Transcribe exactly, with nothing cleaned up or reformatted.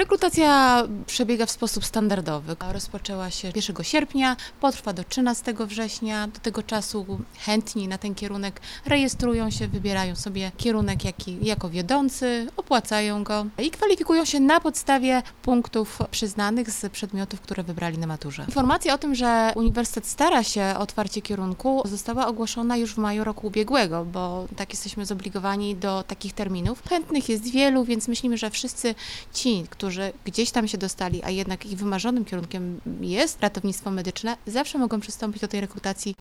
Rekrutacja przebiega w sposób standardowy. Rozpoczęła się pierwszego sierpnia, potrwa do trzynastego września. Do tego czasu chętni na ten kierunek rejestrują się, wybierają sobie kierunek jaki, jako wiodący, opłacają go i kwalifikują się na podstawie punktów przyznanych z przedmiotów, które wybrali na maturze. Informacja o tym, że Uniwersytet stara się o otwarcie kierunku, została ogłoszona już w maju roku ubiegłego, bo tak jesteśmy zobligowani do takich terminów. Chętnych jest wielu, więc myślimy, że wszyscy ci, którzy gdzieś tam się dostali, a jednak ich wymarzonym kierunkiem jest ratownictwo medyczne, zawsze mogą przystąpić do tej rekrutacji.